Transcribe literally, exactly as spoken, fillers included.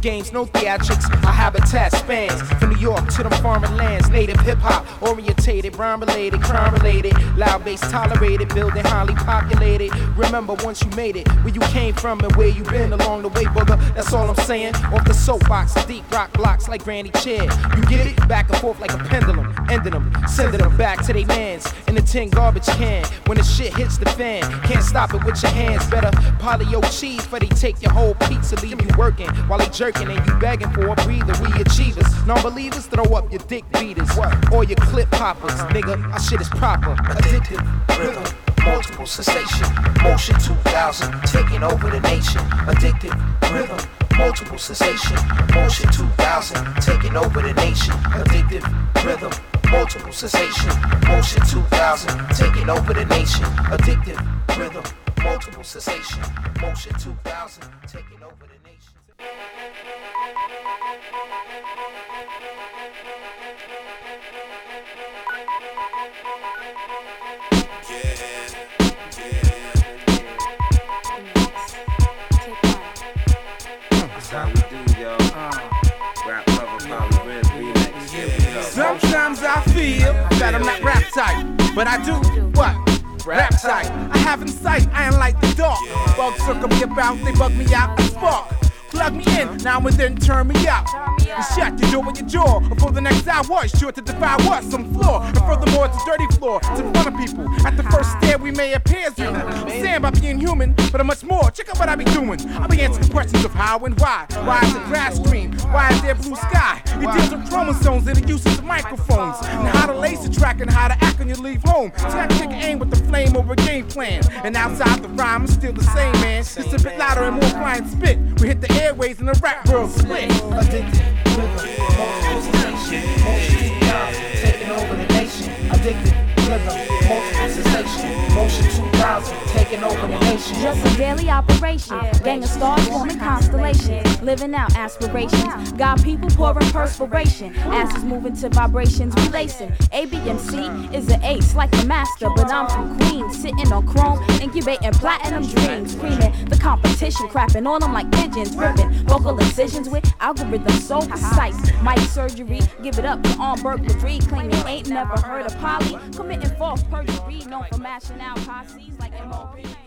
games, no theatrics. Our habitat spans from New York to them foreign lands. Native hip-hop, orientated, rhyme-related, crime-related. Loud bass tolerated, building highly populated. Remember once you made it, where you came from and where you been along the way, brother. That's all I'm saying. Off the soapbox, deep rock blocks like Granny Chair. You get it? Back and forth like a pendulum. Ending them, sending them back to they mans in a tin garbage can. When the shit hits the fan, can't stop it with your hands. Better poly your cheese for they take your whole pizza, leave you working while they jerking and you begging for a breather. We achievers, non-believers, throw up your dick beaters or your clip poppers. Nigga, our shit is proper. Addictive rhythm, multiple sensation, motion two thousand, taking over the nation. Addictive rhythm, multiple sensation, motion two thousand, taking over the nation. Addictive rhythm, multiple sensation, motion two thousand, taking over the nation. Addictive rhythm, multiple sensation, motion two thousand, taking over the nation. How we do, yo? Rap Lover, Poly Red remix. Here we go. Sometimes I feel that I'm not rap type, but I do what? Rap type. I have insight, I ain't like the dark. Bugs circle me about, they bug me out, I spark. Plug me in, now and then turn me out. And shut your jaw with your jaw. For the next hour, it's sure to defy what? Some floor. And furthermore, it's a dirty floor. It's in front of people. At the first stare, we may appear as human. I'm saying by being human, but I'm much more. Check out what I be doing. I be answering questions of how and why. Why is the grass green? Why is there blue sky? It deals with chromosomes and the uses of microphones. And how to laser track and how to act when you leave home. So I take aim with the flame over a game plan. And outside the rhyme, I'm still the same, man. Just a bit louder and more flying spit. We hit the airways and the rap world split. Addicted rhythm, multiple sensation, motion two thousand, taking over the nation. Addicted rhythm, multiple sensation, motion two thousand, taking over the nation. Just a daily operation, gang of stars forming constellations, living out aspirations. Got people pouring perspiration, asses moving to vibrations, we lacing. A B M C is an ace like the master, but I'm from Queens, sitting on chrome, incubating platinum dreams, screaming the competition, crapping on them like pigeons, ripping vocal incisions with algorithms so precise. Mic surgery, give it up to on burglary, claiming ain't never heard of Polly, committing false perjury, known for mashing out posses like M O P.